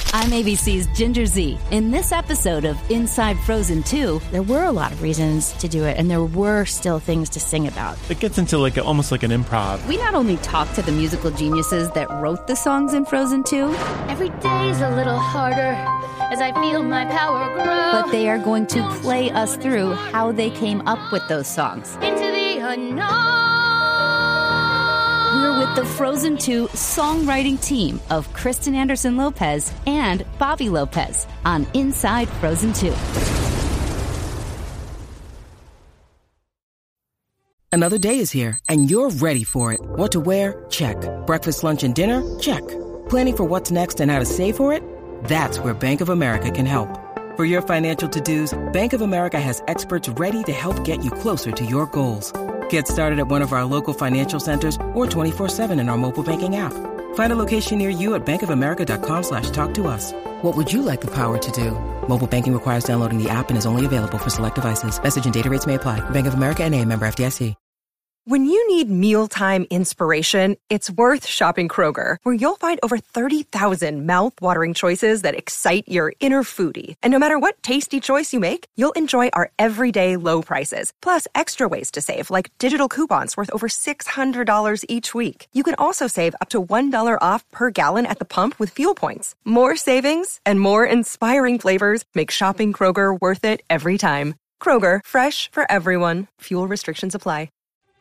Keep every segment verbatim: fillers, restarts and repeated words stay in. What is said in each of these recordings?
I'm A B C's Ginger Zee. In this episode of Inside Frozen two, there were a lot of reasons to do it, and there were still things to sing about. It gets into like a, almost like an improv. We not only talk to the musical geniuses that wrote the songs in Frozen two, every day's a little harder as I feel my power grow. But they are going to play us through how they came up with those songs. Into the unknown. We're with the Frozen two songwriting team of Kristen Anderson Lopez and Bobby Lopez on Inside Frozen two. Another day is here, and you're ready for it. What to wear? Check. Breakfast, lunch, and dinner? Check. Planning for what's next and how to save for it? That's where Bank of America can help. For your financial to-dos, Bank of America has experts ready to help get you closer to your goals. Get started at one of our local financial centers or twenty-four seven in our mobile banking app. Find a location near you at bankofamerica.com slash talk to us. What would you like the power to do? Mobile banking requires downloading the app and is only available for select devices. Message and data rates may apply. Bank of America N A, member F D I C. When you need mealtime inspiration, it's worth shopping Kroger, where you'll find over thirty thousand mouth-watering choices that excite your inner foodie. And no matter what tasty choice you make, you'll enjoy our everyday low prices, plus extra ways to save, like digital coupons worth over six hundred dollars each week. You can also save up to one dollar off per gallon at the pump with fuel points. More savings and more inspiring flavors make shopping Kroger worth it every time. Kroger, fresh for everyone. Fuel restrictions apply.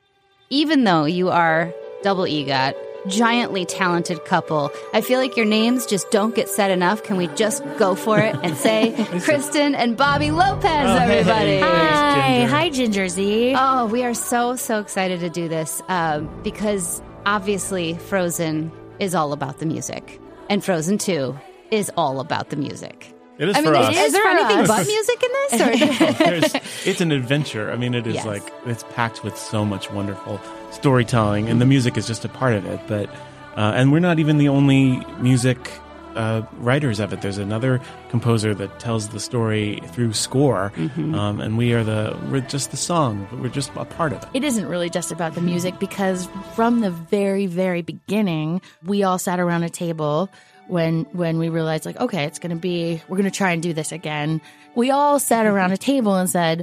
Even though you are double EGOT, giantly talented couple, I feel like your names just don't get said enough. Can we just go for it and say Kristen and Bobby Lopez, oh, everybody? Hey, Hi, Ginger. hi, Ginger Zee. Oh, we are so, so excited to do this um, because obviously Frozen is all about the music. And Frozen two is all about the music. It is I mean, for us. is, is there anything us. but music in this? Or? No, there's- it's an adventure. I mean, it is Yes. like, it's packed with so much wonderful storytelling, and the music is just a part of it. But uh, and we're not even the only music uh, writers of it. There's another composer that tells the story through score, Mm-hmm. um, and we are the we're just the song. But we're just a part of it. It isn't really just about the music, because from the very, very beginning, we all sat around a table when when we realized, like, okay, it's going to be, we're going to try and do this again. We all sat around a table and said,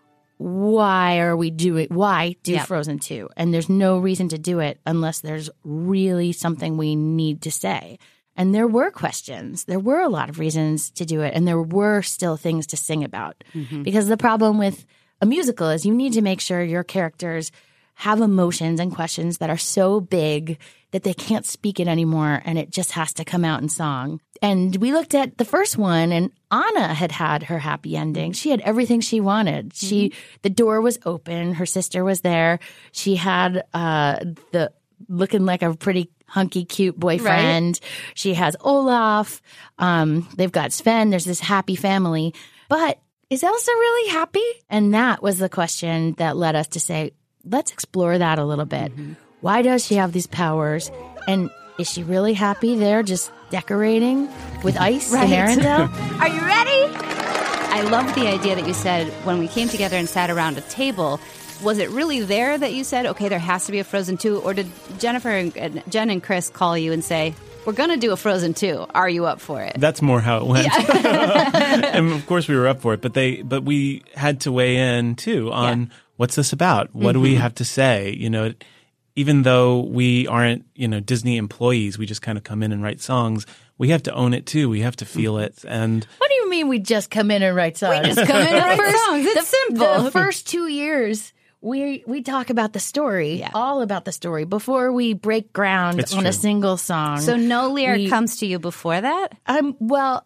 why are we doing, why do Yep. Frozen two? And there's no reason to do it unless there's really something we need to say. And there were questions. There were a lot of reasons to do it. And there were still things to sing about. Mm-hmm. Because the problem with a musical is you need to make sure your characters have emotions and questions that are so big that they can't speak it anymore, and it just has to come out in song. And we looked at the first one, and Anna had had her happy ending. She had everything she wanted. She, mm-hmm. the door was open. Her sister was there. She had uh, the looking like a pretty hunky, cute boyfriend. Right. She has Olaf. Um, they've got Sven. There's this happy family. But is Elsa really happy? And that was the question that led us to say, let's explore that a little bit. Mm-hmm. Why does she have these powers? And is she really happy there just decorating with ice Right. in Arendelle? Are you ready? I love the idea that you said when we came together and sat around a table. Was it really there that you said, okay, there has to be a Frozen two? Or did Jennifer and Jen and Chris call you and say, we're going to do a Frozen two. Are you up for it? That's more how it went. Yeah. And of course we were up for it, but they but we had to weigh in too on Yeah. what's this about? What Mm-hmm. do we have to say? You know, even though we aren't, you know, Disney employees, we just kind of come in and write songs. We have to own it too. We have to feel it. And What do you mean we just come in and write songs? We just come in and write first, songs. It's the, simple. The first two years, we we talk about the story, Yeah. all about the story, before we break ground It's on true. a single song. So no lyric We- comes to you before that? Um, well,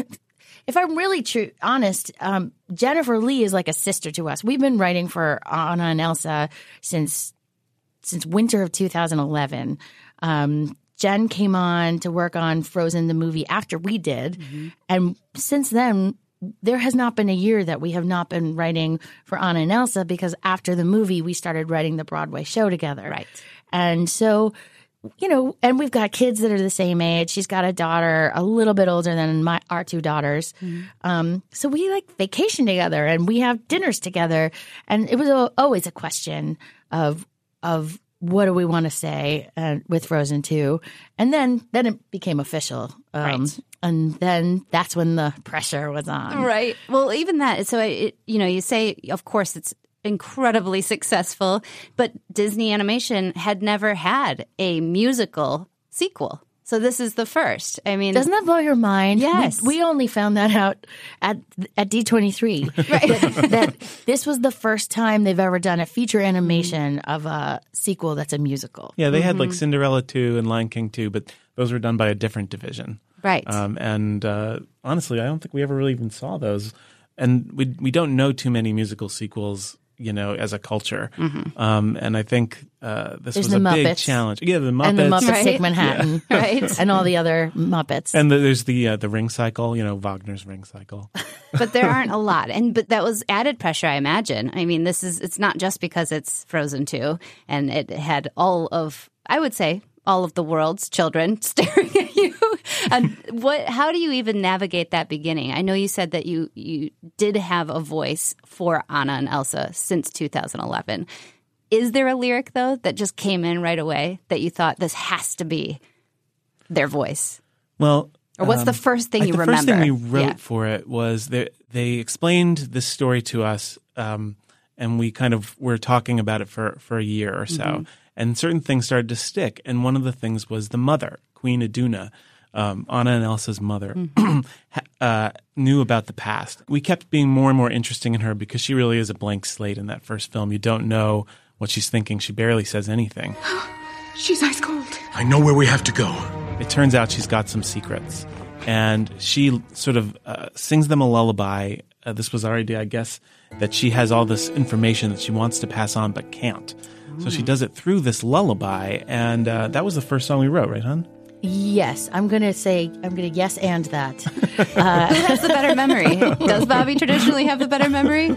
if I'm really true, honest, um, Jennifer Lee is like a sister to us. We've been writing for Anna and Elsa since since winter of two thousand eleven. Um, Jen came on to work on Frozen the movie after we did, Mm-hmm. and since then, there has not been a year that we have not been writing for Anna and Elsa, because after the movie, we started writing the Broadway show together. Right. And so, you know, and we've got kids that are the same age. She's got a daughter a little bit older than my our two daughters. Mm-hmm. Um, so we like vacation together and we have dinners together. And it was a, always a question of of what do we want to say uh, with Frozen two? And then then it became official. Um, Right. And then that's when the pressure was on. Right. Well, even that. So, it, you know, you say, of course, it's incredibly successful, but Disney Animation had never had a musical sequel. So this is the first. I mean, Doesn't that blow your mind? Yes. We, we only found that out at at D twenty-three. Right. that, that this was the first time they've ever done a feature animation of a sequel that's a musical. Yeah, they had like Cinderella two and Lion King two, but those were done by a different division. Right. Um, and uh, honestly, I don't think we ever really even saw those. And we we don't know too many musical sequels, you know, as a culture. Mm-hmm. Um, and I think uh, this There's was the a Muppets. big challenge. Yeah, the Muppets. And the Muppets Right. Take Manhattan. Right. And all the other Muppets. And the, there's the uh, the Ring Cycle, you know, Wagner's Ring Cycle. But there aren't a lot. And but that was added pressure, I imagine. I mean, this is it's not just because it's Frozen two and it had all of, I would say, all of the world's children staring at you. And what how do you even navigate that beginning? I know you said that you you did have a voice for Anna and Elsa since two thousand eleven. Is there a lyric though that just came in right away that you thought this has to be their voice? Well, Or what's um, the first thing I- you the remember? first thing we wrote Yeah. for it was that they explained this story to us, um, and we kind of were talking about it for, for a year or so. Mm-hmm. And certain things started to stick. And one of the things was the mother, Queen Iduna, um, Anna and Elsa's mother, Mm-hmm. uh, knew about the past. We kept being more and more interesting in her because she really is a blank slate in that first film. You don't know what she's thinking. She barely says anything. She's ice cold. I know where we have to go. It turns out she's got some secrets. And she sort of uh, sings them a lullaby. Uh, this was our idea, I guess, that she has all this information that she wants to pass on but can't. So she does it through this lullaby. And uh, that was the first song we wrote, right, hon? Yes. I'm going to say, I'm going to yes and that. Who has the better memory? Does Bobby traditionally have the better memory?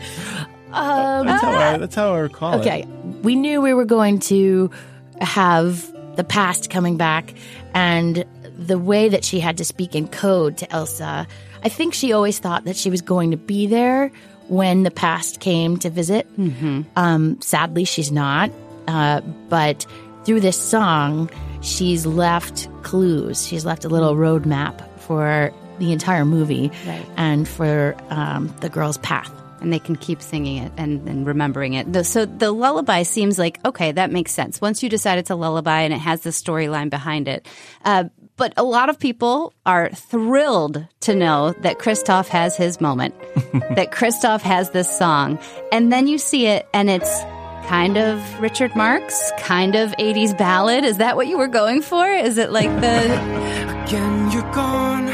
Um, That's how I, that's how I recall Okay. it. We knew we were going to have the past coming back, and the way that she had to speak in code to Elsa, I think she always thought that she was going to be there when the past came to visit. Mm-hmm. Um, sadly, she's not. Uh, but through this song, she's left clues. She's left a little roadmap for the entire movie Right. and for um, the girl's path. And they can keep singing it and, and remembering it. The, so the lullaby seems like, okay, that makes sense. Once you decide it's a lullaby and it has the storyline behind it. Uh, but a lot of people are thrilled to know that Kristoff has his moment, that Kristoff has this song. And then you see it and it's kind of Richard Marx, kind of eighties ballad. Is that what you were going for? Is it like the... Again, you're gone,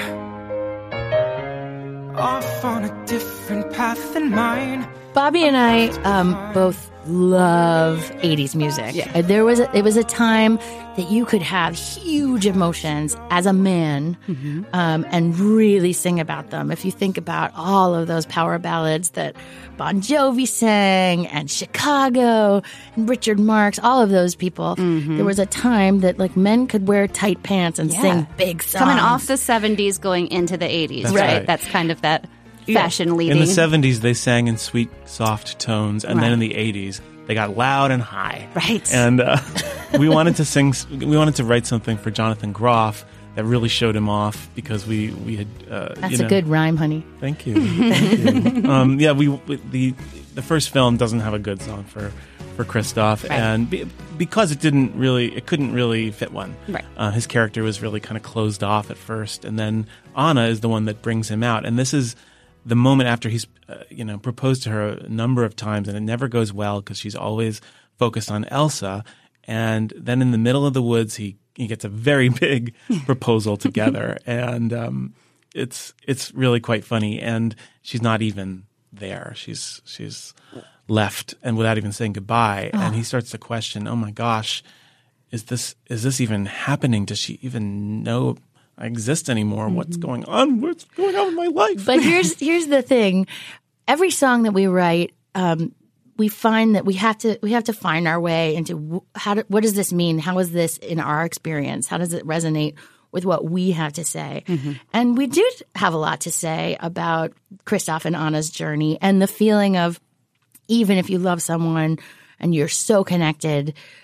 off on a different path than mine. Bobby and I um, both love eighties music. Yeah. Uh, There was a, it was a time that you could have huge emotions as a man um, and really sing about them. If you think about all of those power ballads that Bon Jovi sang and Chicago and Richard Marx, all of those people, there was a time that like men could wear tight pants and Yeah. sing big songs. Coming off the seventies, going into the eighties, That's right? right. That's kind of that fashion leading. In the seventies, they sang in sweet, soft tones. And Right. then in the eighties, they got loud and high. Right. And uh, we wanted to sing, we wanted to write something for Jonathan Groff that really showed him off because we, we had, uh, That's you a know, good rhyme, honey. Thank you. Thank you. Um, yeah, we the the first film doesn't have a good song for for Kristoff, Right. and be, because it didn't really, it couldn't really fit one. Right. Uh, his character was really kind of closed off at first, and then Anna is the one that brings him out, and this is the moment after he's uh, you know proposed to her a number of times, and it never goes well because she's always focused on Elsa, and then in the middle of the woods, he he gets a very big proposal together, and um, it's it's really quite funny. And she's not even there; she's she's left, and without even saying goodbye. Oh. And he starts to question, "Oh my gosh, is this is this even happening? Does she even know I exist anymore? Mm-hmm. What's going on? What's going on with my life?" But here's here's the thing: every song that we write, um, we find that we have to we have to find our way into wh- how do, what does this mean? How is this in our experience? How does it resonate with what we have to say? Mm-hmm. And we did have a lot to say about Kristoff and Anna's journey and the feeling of even if you love someone and you're so connected,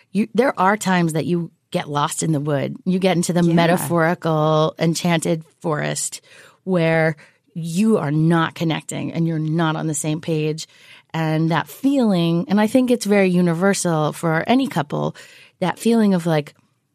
you, there are times that you get lost in the wood. You get into the Yeah. metaphorical, enchanted forest where you are not connecting and you're not on the same page. And that feeling, and I think it's very universal for any couple, that feeling of like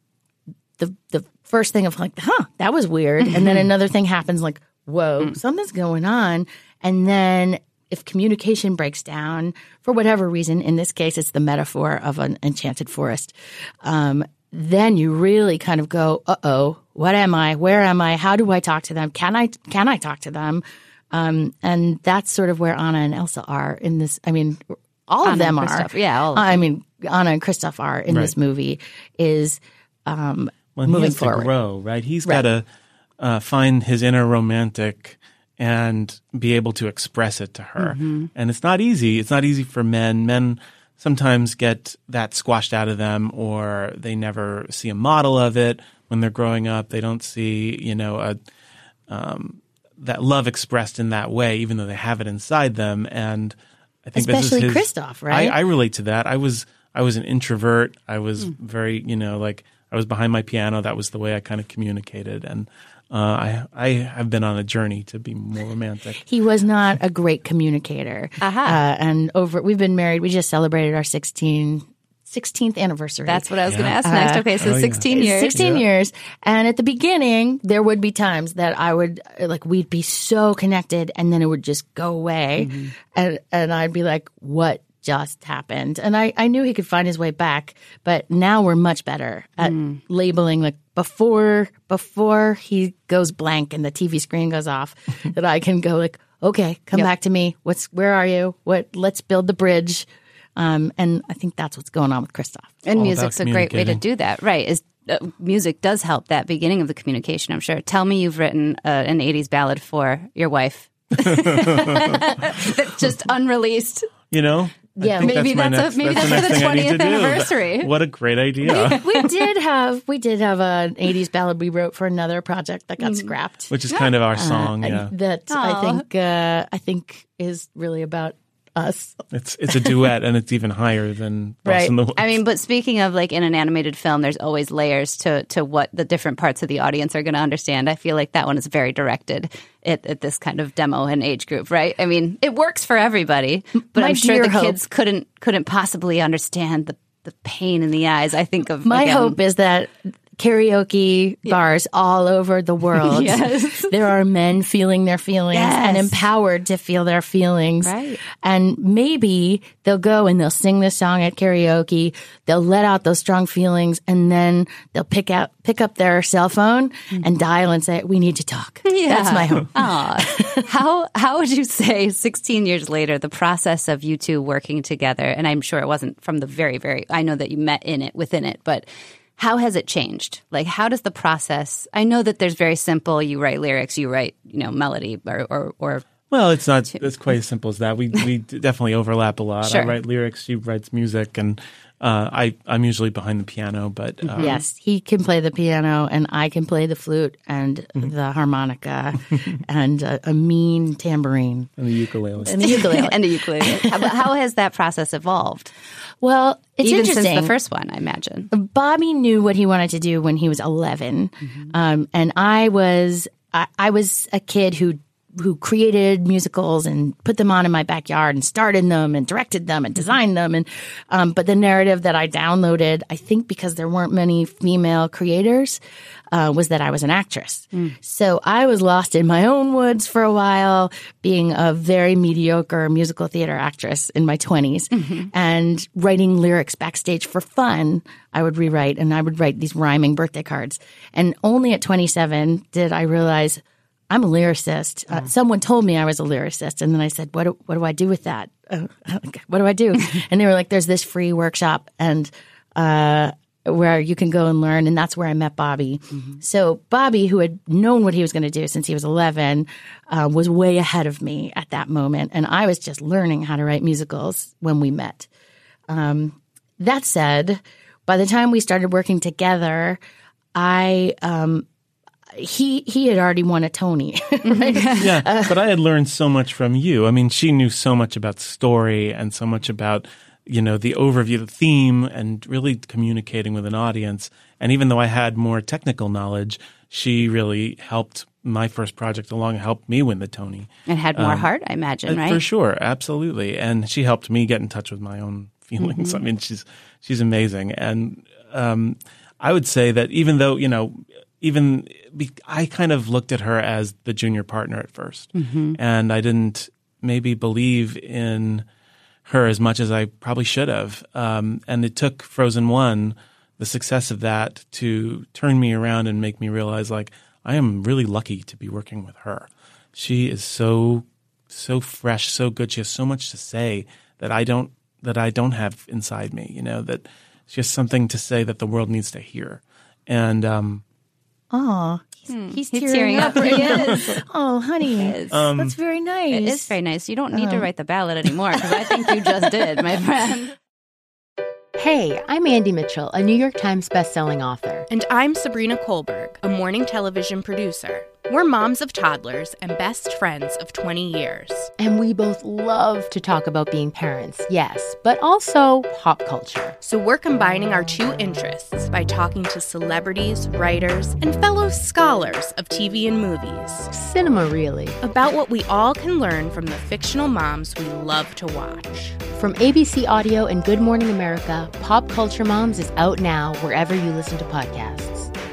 the the first thing of like, huh, that was weird. And then another thing happens like, whoa, something's going on. And then if communication breaks down for whatever reason, in this case, it's the metaphor of an enchanted forest, um, then you really kind of go, uh-oh, what am I? Where am I? How do I talk to them? Can I can I talk to them? Um, and that's sort of where Anna and Elsa are in this. I mean, all of Anna them and are. Kristoff, yeah, all of I them. mean, Anna and Kristoff are in Right. this movie is um, Well, he moving has forward. to grow, right? He's Right. got to uh, find his inner romantic and be able to express it to her. Mm-hmm. And it's not easy. It's not easy for men. Men sometimes get that squashed out of them, or they never see a model of it when they're growing up. They don't see, you know, a um, that love expressed in that way, even though they have it inside them. And I think Especially this is his, Kristoff, right? I, I relate to that. I was I was an introvert. I was very, you know, like I was behind my piano. That was the way I kind of communicated. And uh, I I have been on a journey to be more romantic. He was not a great communicator. Aha. Uh, and over, we've been married. We just celebrated our sixteen, sixteenth anniversary. That's what I was going to Yeah. ask next. Okay, so Oh, yeah. sixteen years. sixteen years. And at the beginning, there would be times that I would, like, we'd be so connected and then it would just go away. Mm-hmm. And, and I'd be like, what just happened? And I, I knew he could find his way back, but now we're much better at Mm. labeling, like, before, before he goes blank and the T V screen goes off, that I can go like, okay, come Yep. back to me. What's, where are you? What, let's build the bridge. Um, and I think that's what's going on with Kristoff. And all music's about a great way to communicating. do that, right? Is uh, music does help that beginning of the communication, I'm sure. Tell me you've written uh, an eighties ballad for your wife. That's just unreleased. You know? I Yeah, think maybe my that's a- next- maybe the that's for next the thing I need to twentieth do. anniversary. What a great idea. we did have we did have an eighties ballad we wrote for another project that got scrapped. Which is kind of our song, Uh, yeah. That I Aw. think uh, I think is really about us. It's it's a duet, and it's even higher than Boss Right. in the Woods. I mean, but speaking of like in an animated film, there's always layers to to what the different parts of the audience are going to understand. I feel like that one is very directed at, at this kind of demo and age group, right? I mean, it works for everybody, but My I'm sure dear the hope- kids couldn't couldn't possibly understand the the pain in the eyes. I think of My again, hope is that karaoke bars all over the world, Yes. there are men feeling their feelings and Yes. empowered to feel their feelings. Right. And maybe they'll go and they'll sing this song at karaoke. They'll let out those strong feelings, and then they'll pick out pick up their cell phone and dial and say, "We need to talk." Yeah. That's my hope. Aw. how how would you say sixteen years later the process of you two working together, and I'm sure it wasn't from the very very I know that you met in it within it, but how has it changed? Like, how does the process? I know that there's very simple. You write lyrics, you write, you know, melody, or or, or Well, it's not it's quite as simple as that. We we definitely overlap a lot. Sure. I write lyrics, she writes music, and uh, I I'm usually behind the piano. But uh, Yes, he can play the piano, and I can play the flute and the harmonica and a, a mean tambourine and the ukulele. and the ukulele. and a ukulele. how, how has that process evolved? Well, it's Even interesting. since the first one, I imagine. Bobby knew what he wanted to do when he was eleven, um, and I was I, I was a kid who who created musicals and put them on in my backyard and starred in them and directed them and designed them. And um, but the narrative that I downloaded, I think because there weren't many female creators, uh, was that I was an actress. So I was lost in my own woods for a while, being a very mediocre musical theater actress in my twenties and writing lyrics backstage for fun. I would rewrite and I would write these rhyming birthday cards. And only at twenty-seven did I realize I'm a lyricist. Uh, someone told me I was a lyricist, and then I said, "What do, what do I do with that? Uh, what do I do?" And they were like, "There's this free workshop, and uh, where you can go and learn." And that's where I met Bobby. So Bobby, who had known what he was going to do since he was eleven, uh, was way ahead of me at that moment, and I was just learning how to write musicals when we met. Um, that said, by the time we started working together, I. Um, He he had already won a Tony. Right? Yeah, but I had learned so much from you. I mean, she knew so much about story and so much about you know, the overview, the theme, and really communicating with an audience. And even though I had more technical knowledge, she really helped my first project along, helped me win the Tony. And had more Um, heart, I imagine, right? For sure, absolutely. And she helped me get in touch with my own feelings. Mm-hmm. I mean, she's she's amazing. And um, I would say that even though, you know, even be, I kind of looked at her as the junior partner at first. Mm-hmm. And I didn't maybe believe in her as much as I probably should have. Um, and it took Frozen one, the success of that, to turn me around and make me realize, like, I am really lucky to be working with her. She is so, so fresh, so good. She has so much to say that I don't, that I don't have inside me, you know, that she has something to say that the world needs to hear. And, um, Oh, he's, Hmm. he's, He's tearing, tearing up up. right He now. is. Oh, honey, is. Um, that's very nice. It is very nice. You don't need to Um, write the ballad anymore because I think you just did, my friend. Hey, I'm Andy Mitchell, a New York Times bestselling author. And I'm Sabrina Kohlberg, a morning television producer. We're moms of toddlers and best friends of twenty years. And we both love to talk about being parents, yes, but also pop culture. So we're combining our two interests by talking to celebrities, writers, and fellow scholars of T V and movies Cinema, really. about what we all can learn from the fictional moms we love to watch. From A B C Audio and Good Morning America, Pop Culture Moms is out now wherever you listen to podcasts.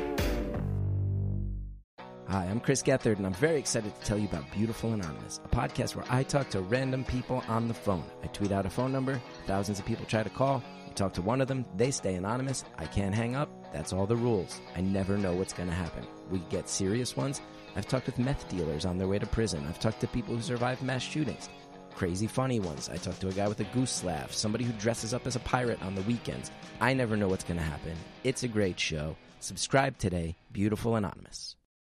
Hi, I'm Chris Gethard, and I'm very excited to tell you about Beautiful Anonymous, a podcast where I talk to random people on the phone. I tweet out a phone number, thousands of people try to call, you talk to one of them, they stay anonymous, I can't hang up, that's all the rules. I never know what's going to happen. We get serious ones. I've talked with meth dealers on their way to prison. I've talked to people who survived mass shootings. Crazy funny ones. I talked to a guy with a goose laugh, somebody who dresses up as a pirate on the weekends. I never know what's going to happen. It's a great show. Subscribe today, Beautiful Anonymous.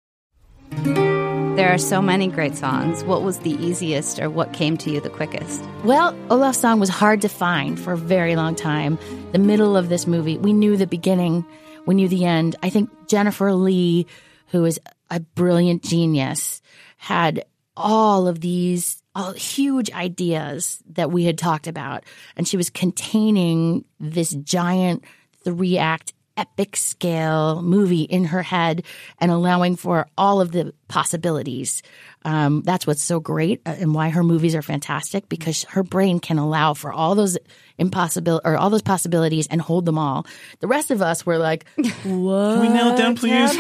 There are so many great songs. What was the easiest or what came to you the quickest? Well, Olaf's song was hard to find for a very long time. The middle of this movie, we knew the beginning, we knew the end. I think Jennifer Lee, who is a brilliant genius, had all of these all huge ideas that we had talked about. And she was containing this giant three-act epic scale movie in her head and allowing for all of the possibilities. Um, that's what's so great and why her movies are fantastic, because her brain can allow for all those impossible or all those possibilities and hold them all. The rest of us were like, what? Can we nail it down, please?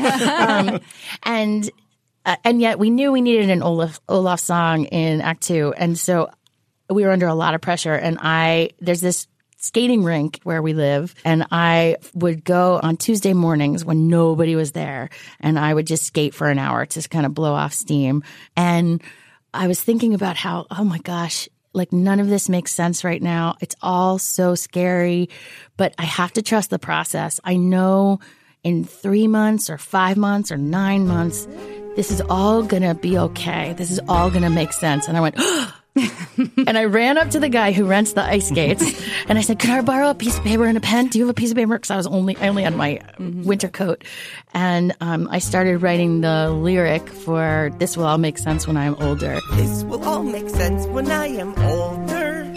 um, and uh, and yet we knew we needed an Olaf Olaf song in Act Two, and so we were under a lot of pressure. And I there's this skating rink where we live, and I would go on Tuesday mornings when nobody was there, and I would just skate for an hour to kind of blow off steam. And I was thinking about how, oh my gosh, like none of this makes sense right now. It's all so scary, but I have to trust the process. I know in three months or five months or nine months, this is all going to be okay. This is all going to make sense. And I went, oh, and I ran up to the guy who rents the ice skates, and I said, "Can I borrow a piece of paper and a pen? Do you have a piece of paper?" Because I was only I only had my mm-hmm. winter coat, and um, I started writing the lyric for "This will all make sense when I am older." This will all make sense when I am older.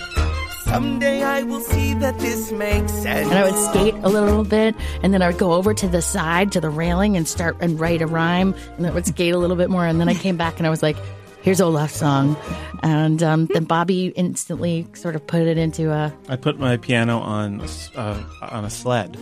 Someday I will see that this makes sense. And I would skate a little bit, and then I would go over to the side to the railing and start and write a rhyme, and then I would skate a little bit more, and then I came back and I was like, here's Olaf's song. And um, then Bobby instantly sort of put it into a... I put my piano on uh, on a sled.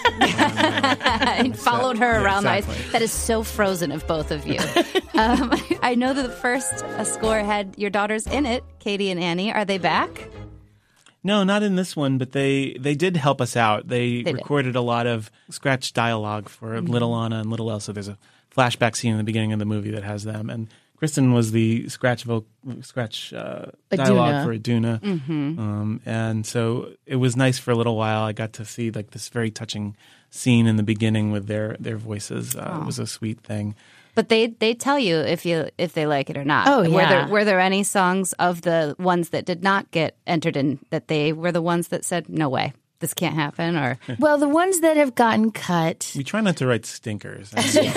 And followed her yeah, around exactly. the ice. That is so Frozen of both of you. um, I know that the first uh, score had your daughters in it, Katie and Annie. Are they back? No, not in this one, but they, they did help us out. They, They recorded a lot of scratch dialogue for mm-hmm. Little Anna and Little Elsa. There's a flashback scene in the beginning of the movie that has them. And Kristen was the scratch vo- scratch uh, dialogue for Aduna. Mm-hmm. Um, and so it was nice for a little while. I got to see like this very touching scene in the beginning with their, their voices. Uh, it was a sweet thing. But they they tell you if you if they like it or not. Oh, yeah. Were there, were there any songs of the ones that did not get entered in that they were the ones that said, no way, this can't happen? Or Well, the ones that have gotten cut. We try not to write stinkers.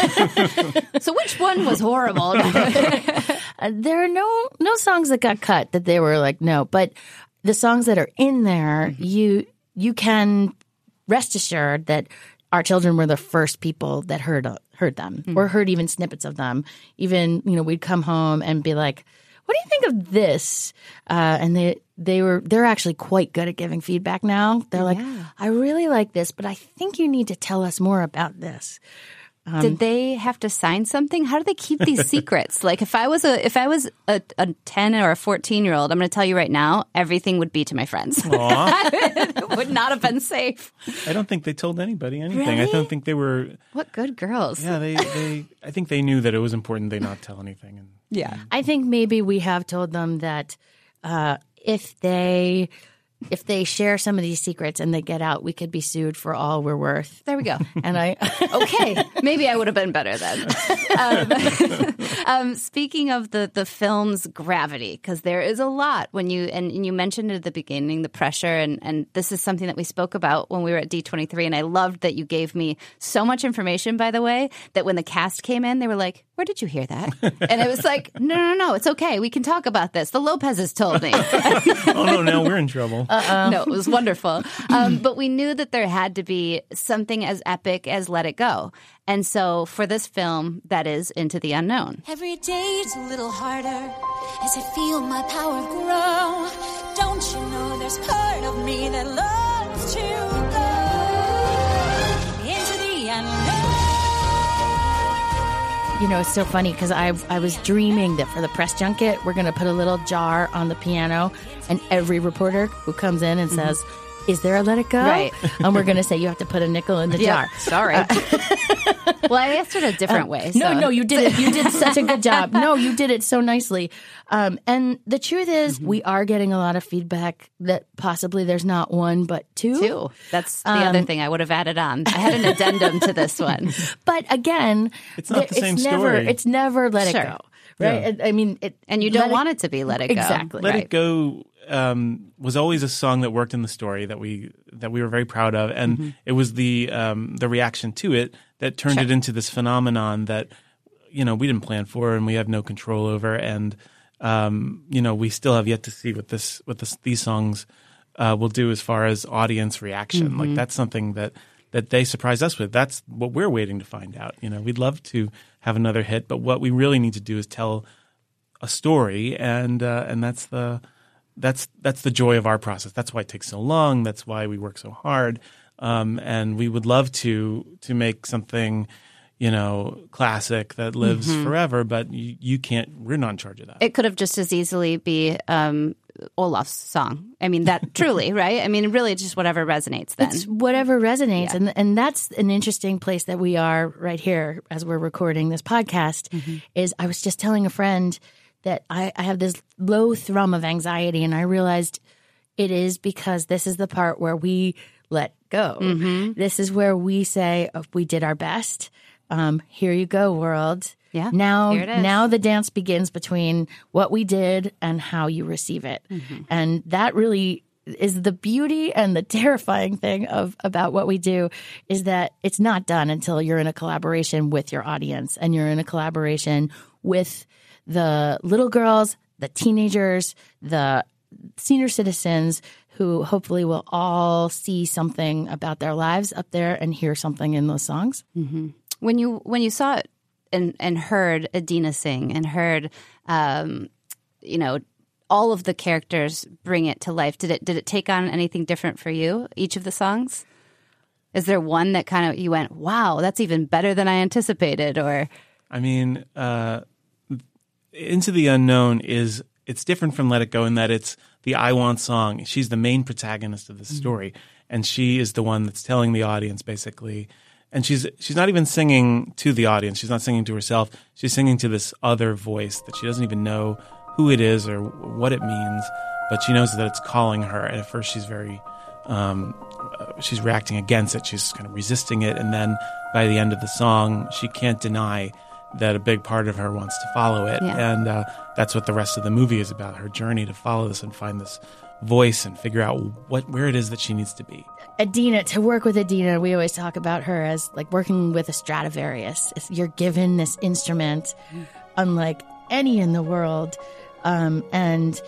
So which one was horrible? uh, there are no no songs that got cut that they were like, no. But the songs that are in there, mm-hmm. you you can rest assured that our children were the first people that heard heard them mm-hmm. or heard even snippets of them. Even, you know, we'd come home and be like, what do you think of this? Uh, and they they were they're actually quite good at giving feedback now. They're like, yeah. I really like this, but I think you need to tell us more about this. Um, Did they have to sign something? How do they keep these secrets? Like if I was a if I was a, a ten or a fourteen year old, I'm going to tell you right now, everything would be to my friends. It would not have been safe. I don't think they told anybody anything. Really? I don't think they were. What good girls? Yeah, they, they. I think they knew that it was important they not tell anything. And, yeah, I think maybe we have told them that uh, if they. If they share some of these secrets and they get out, we could be sued for all we're worth. There we go. And I, okay, maybe I would have been better then. um, um, speaking of the the film's gravity, because there is a lot when you and, and you mentioned it at the beginning, the pressure, and and this is something that we spoke about when we were at D twenty-three, and I loved that you gave me so much information. By the way, that when the cast came in, they were like, "Where did you hear that?" And it was like, "No, no, no, it's okay. We can talk about this. The Lopez's told me." Oh no, now we're in trouble. Uh-oh. No, it was wonderful. Um, but we knew that there had to be something as epic as Let It Go. And so for this film, that is Into the Unknown. Every day it's a little harder as I feel my power grow. Don't you know there's part of me that loves to go into the unknown. You know, it's so funny because I I was dreaming that for the press junket, we're going to put a little jar on the piano, and every reporter who comes in and says, mm-hmm. is there a Let It Go? Right. And we're going to say, you have to put a nickel in the Yep. jar. Sorry. Uh, well, I asked it a different um, way. So. No, no, you did it. You did such a good job. No, you did it so nicely. Um, and the truth is, mm-hmm. we are getting a lot of feedback that possibly there's not one, but two. Two. That's the um, other thing I would have added on. I had an addendum to this one. But again, it's not the same it's never, story. It's never Let sure. It Go. Right? Yeah. I mean, it, and you don't it, want it to be Let It Go. Exactly. Let right. It Go um, was always a song that worked in the story that we that we were very proud of, and mm-hmm. it was the um, the reaction to it that turned sure. it into this phenomenon that you know we didn't plan for and we have no control over, and um, you know we still have yet to see what this what this, these songs uh, will do as far as audience reaction. Mm-hmm. Like that's something that. that they surprised us with. That's what we're waiting to find out. You know, we'd love to have another hit, but what we really need to do is tell a story, and uh, and that's the that's that's the joy of our process. That's why it takes so long. That's why we work so hard, um, and we would love to to make something, you know, classic that lives mm-hmm. forever. But you, you can't. We're not in charge of that. It could have just as easily be. Um, Olaf's song. I mean, that truly, right? I mean, really, it's just whatever resonates then. It's whatever resonates. Yeah. And and that's an interesting place that we are right here as we're recording this podcast mm-hmm. is I was just telling a friend that I, I have this low thrum of anxiety, and I realized it is because this is the part where we let go. Mm-hmm. This is where we say, oh, we did our best. Um, here you go, world. Yeah, now, here it is. now the dance begins between what we did and how you receive it. Mm-hmm. And that really is the beauty and the terrifying thing of about what we do is that it's not done until you're in a collaboration with your audience and you're in a collaboration with the little girls, the teenagers, the senior citizens who hopefully will all see something about their lives up there and hear something in those songs. Mm-hmm. When you when you saw it and, and heard Adina sing and heard, um, you know, all of the characters bring it to life, did it did it take on anything different for you, each of the songs? Is there one that kind of you went, wow, that's even better than I anticipated? Or, I mean, uh, Into the Unknown is it's different from Let It Go in that it's the I Want song. She's the main protagonist of the mm-hmm. story, and she is the one that's telling the audience basically. And she's she's not even singing to the audience. She's not singing to herself. She's singing to this other voice that she doesn't even know who it is or what it means, but she knows that it's calling her. And at first she's very, um, she's reacting against it. She's kind of resisting it. And then by the end of the song, she can't deny that a big part of her wants to follow it. Yeah. And uh, that's what the rest of the movie is about, her journey to follow this and find this voice and figure out what where it is that she needs to be. Adina, to work with Adina, we always talk about her as like working with a Stradivarius. It's, you're given this instrument unlike any in the world. Um, and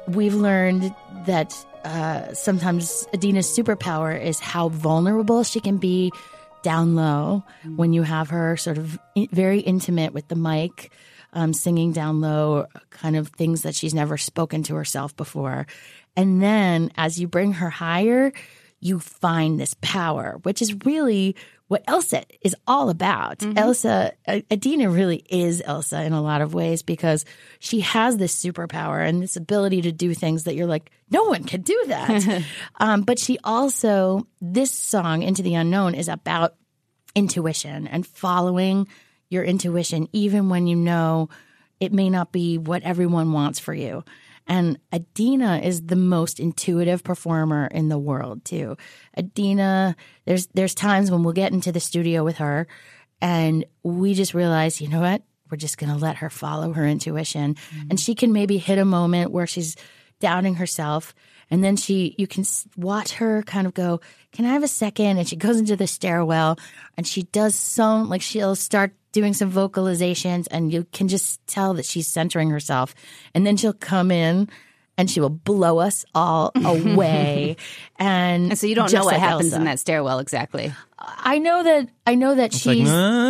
we've learned that uh, sometimes Adina's superpower is how vulnerable she can be down low when you have her sort of in, very intimate with the mic, um, singing down low, kind of things that she's never spoken to herself before. And then as you bring her higher, you find this power, which is really what Elsa is all about. Mm-hmm. Elsa, Adina really is Elsa in a lot of ways because she has this superpower and this ability to do things that you're like, no one can do that. um, but she also, this song, Into the Unknown, is about intuition and following your intuition, even when you know it may not be what everyone wants for you. And Adina is the most intuitive performer in the world, too. Adina, there's there's times when we'll get into the studio with her and we just realize, you know what? We're just going to let her follow her intuition. Mm-hmm. And she can maybe hit a moment where she's doubting herself. And then she, you can watch her kind of go, can I have a second? And she goes into the stairwell and she does some, like she'll start doing some vocalizations and you can just tell that she's centering herself. And then she'll come in and she will blow us all away. and, and so you don't know what like happens Elsa. in that stairwell exactly. I know that I know that It's she's like,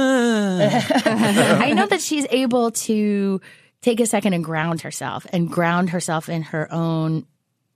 ah. I know that she's able to take a second and ground herself and ground herself in her own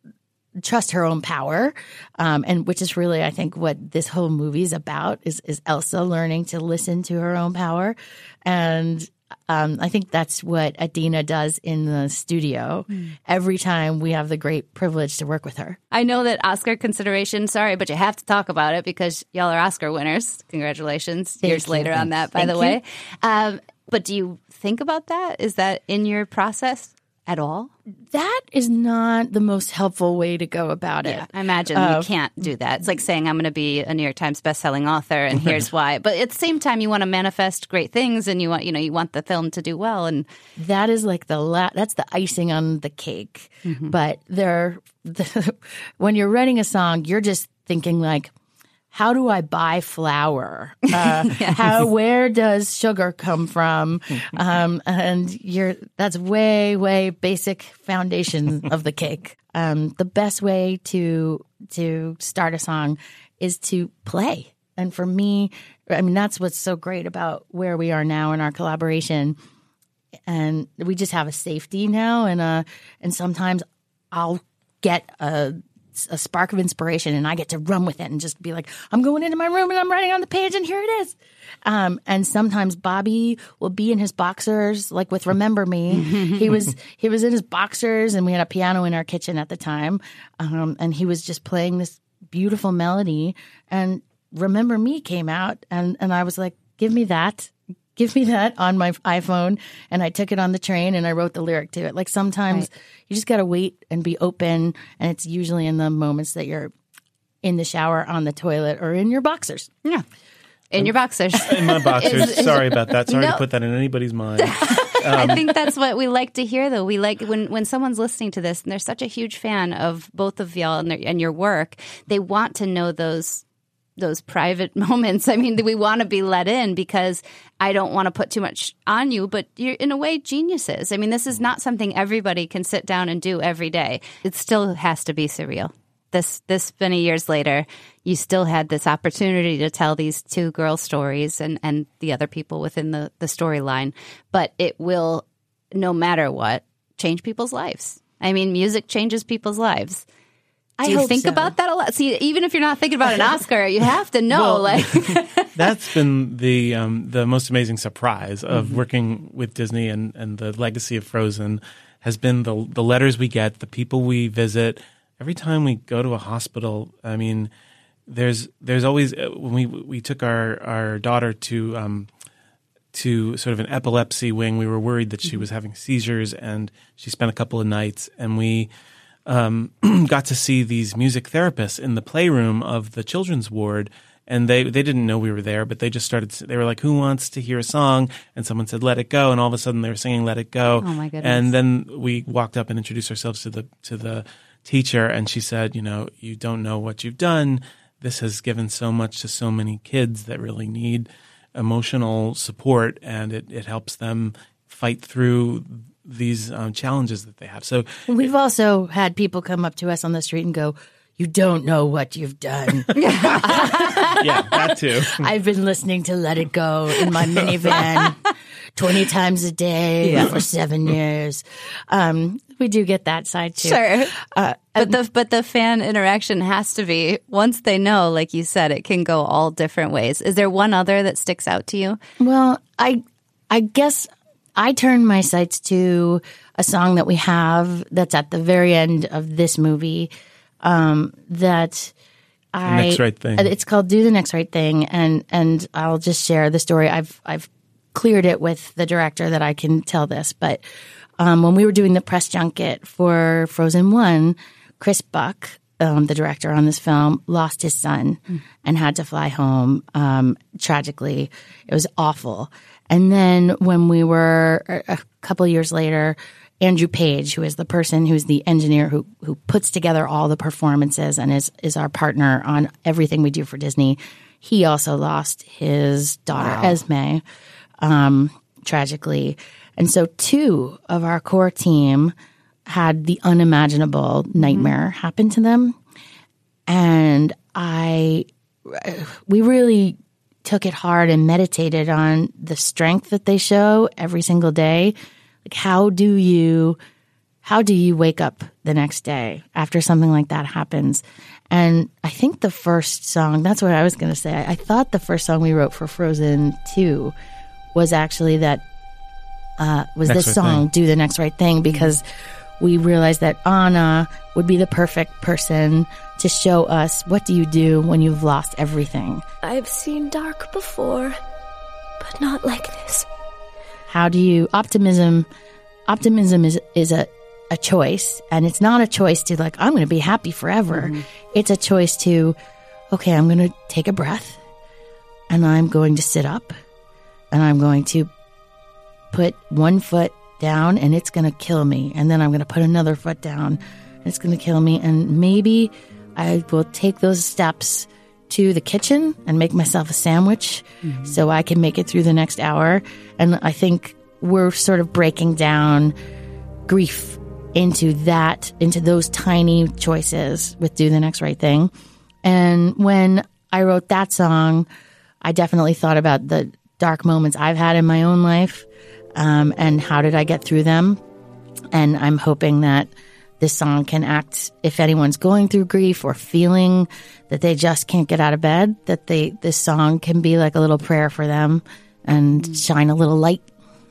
trust her own power, um, and which is really, I think, what this whole movie is about, is, is Elsa learning to listen to her own power. And um, I think that's what Adina does in the studio mm. every time we have the great privilege to work with her. I know that Oscar consideration, sorry, but you have to talk about it because y'all are Oscar winners. Congratulations. Thank Years you. later on that, by Thank the you. way. Um, but do you think about that? Is that in your process at all? That is not the most helpful way to go about it. Yeah, I imagine Uh, you can't do that. It's like saying I'm going to be a New York Times bestselling author, and here's why. But at the same time, you want to manifest great things, and you want, you know, you want the film to do well. And that is like the la- that's the icing on the cake. Mm-hmm. But there, the, when you're writing a song, you're just thinking like, how do I buy flour? Uh, yes. How? Where does sugar come from? Um, and you're that's way, way basic foundation of the cake. Um, the best way to to start a song is to play. And for me, I mean, that's what's so great about where we are now in our collaboration. And we just have a safety now, and uh, and sometimes I'll get a. a spark of inspiration and I get to run with it and just be like, I'm going into my room and I'm writing on the page and here it is. Um, and sometimes Bobby will be in his boxers, like with Remember Me. he was he was in his boxers and we had a piano in our kitchen at the time. Um, and he was just playing this beautiful melody and Remember Me came out and, and I was like, give me that. Give me that on my iPhone. And I took it on the train and I wrote the lyric to it. Like sometimes right. you just got to wait and be open. And it's usually in the moments that you're in the shower, on the toilet, or in your boxers. Yeah. In your boxers. In my boxers. Sorry about that. Sorry no. to put that in anybody's mind. Um, I think that's what we like to hear, though. We like when, when someone's listening to this and they're such a huge fan of both of y'all and, their, and your work, they want to know those those private moments. I mean, we want to be let in because I don't want to put too much on you, but you're in a way geniuses. I mean, this is not something everybody can sit down and do every day. It still has to be surreal. This, this many years later, you still had this opportunity to tell these two girls' stories and, and the other people within the, the storyline, but it will, no matter what, change people's lives. I mean, music changes people's lives. Do I you hope think so. about that a lot? See, even if you're not thinking about an Oscar, you have to know. Well, like that's been the um, the most amazing surprise of Mm-hmm. working with Disney and, and the legacy of Frozen has been the the letters we get, the people we visit. Every time we go to a hospital, I mean, there's there's always when we we took our our daughter to um, to sort of an epilepsy wing. We were worried that she was having seizures, and she spent a couple of nights, and we. Um, got to see these music therapists in the playroom of the children's ward, and they, they didn't know we were there, but they just started, they were like, who wants to hear a song? And someone said, Let It Go. And all of a sudden they were singing Let It Go. Oh my goodness. And then we walked up and introduced ourselves to the, to the teacher, and she said, you know, you don't know what you've done. This has given so much to so many kids that really need emotional support, and it, it helps them fight through these um, challenges that they have. So we've also had people come up to us on the street and go, "You don't know what you've done." Yeah, that too. I've been listening to Let It Go in my minivan twenty times a day yeah. for seven years. Um, we do get that side too. Sure. Uh, but the but the fan interaction has to be, once they know, like you said, it can go all different ways. Is there one other that sticks out to you? Well, I I guess I turn my sights to a song that we have that's at the very end of this movie. Um, that I, Next Right Thing. It's called Do the Next Right Thing. And, and I'll just share the story. I've, I've cleared it with the director that I can tell this, but, um, when we were doing the press junket for Frozen One, Chris Buck, um, the director on this film, lost his son mm. and had to fly home, um, tragically. It was awful. And then when we were a couple of years later, Andrew Page, who is the person who's the engineer who who puts together all the performances and is is our partner on everything we do for Disney, he also lost his daughter, wow. Esme, um, tragically. And so two of our core team had the unimaginable nightmare mm-hmm. happen to them. And I, we really took it hard and meditated on the strength that they show every single day. Like, how do you, how do you wake up the next day after something like that happens? And I think the first song, that's what I was going to say. I, I thought the first song we wrote for Frozen two was actually that, uh, was Next this Right song, Thing. Do the Next Right Thing, because we realized that Anna would be the perfect person to show us what do you do when you've lost everything. I've seen dark before, but not like this. How do you, optimism, optimism is, is a, a choice, and it's not a choice to like, I'm going to be happy forever. Mm-hmm. It's a choice to, okay, I'm going to take a breath and I'm going to sit up and I'm going to put one foot down and it's going to kill me. And then I'm going to put another foot down and it's going to kill me. And maybe I will take those steps to the kitchen and make myself a sandwich mm-hmm. so I can make it through the next hour. And I think we're sort of breaking down grief into that, into those tiny choices with Do the Next Right Thing. And when I wrote that song, I definitely thought about the dark moments I've had in my own life, um, and how did I get through them. And I'm hoping that this song can act, if anyone's going through grief or feeling that they just can't get out of bed, that they this song can be like a little prayer for them and mm. shine a little light.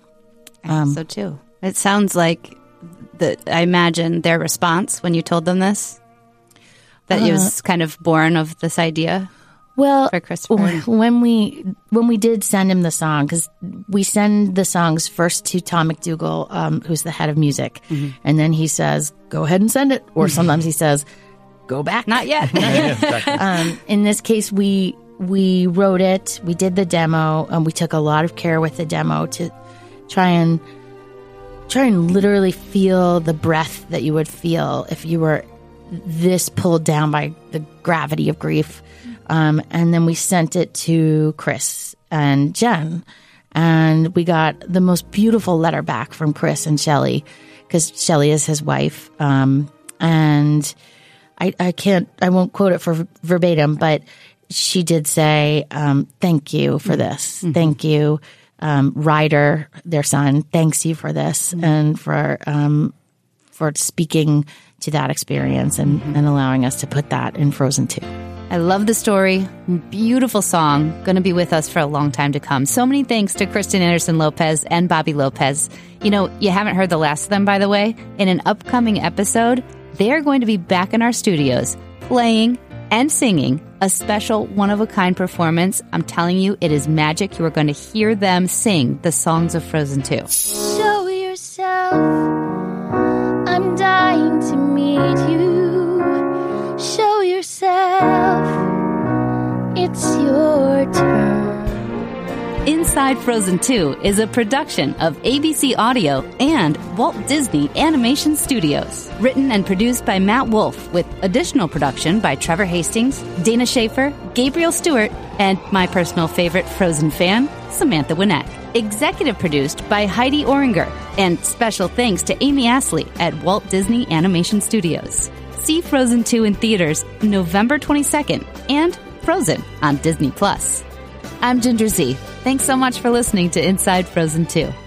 Um, so too. It sounds like the, I imagine their response when you told them this, that uh, it was kind of born of this idea. Well, for Christopher. when we when we did send him the song, because we send the songs first to Tom McDougall, um, who's the head of music, mm-hmm. and then he says, "Go ahead and send it," or sometimes he says, "Go back." Not yet. Not yet. um, in this case, we we wrote it, we did the demo, and we took a lot of care with the demo to try and try and literally feel the breath that you would feel if you were this pulled down by the gravity of grief. Um, and then we sent it to Chris and Jen, and we got the most beautiful letter back from Chris and Shelley, because Shelley is his wife. Um, and I, I can't, I won't quote it for verbatim, but she did say, um, thank you for this. Mm-hmm. Thank you. Um, Ryder, their son, thanks you for this mm-hmm. and for, um, for speaking to that experience and, mm-hmm. and allowing us to put that in Frozen two. I love the story. Beautiful song. Going to be with us for a long time to come. So many thanks to Kristen Anderson Lopez and Bobby Lopez. You know, you haven't heard the last of them, by the way. In an upcoming episode, they're going to be back in our studios playing and singing a special one-of-a-kind performance. I'm telling you, it is magic. You are going to hear them sing the songs of Frozen two. Show yourself. I'm dying to meet you. Show yourself, it's your turn. Inside Frozen two is a production of A B C Audio and Walt Disney Animation Studios. Written and produced by Matt Wolf, with additional production by Trevor Hastings, Dana Schaefer, Gabriel Stewart, and my personal favorite Frozen fan, Samantha Winneck. Executive produced by Heidi Oringer. And special thanks to Amy Astley at Walt Disney Animation Studios. See Frozen two in theaters November twenty-second and Frozen on Disney Plus. I'm Ginger Z. Thanks so much for listening to Inside Frozen two.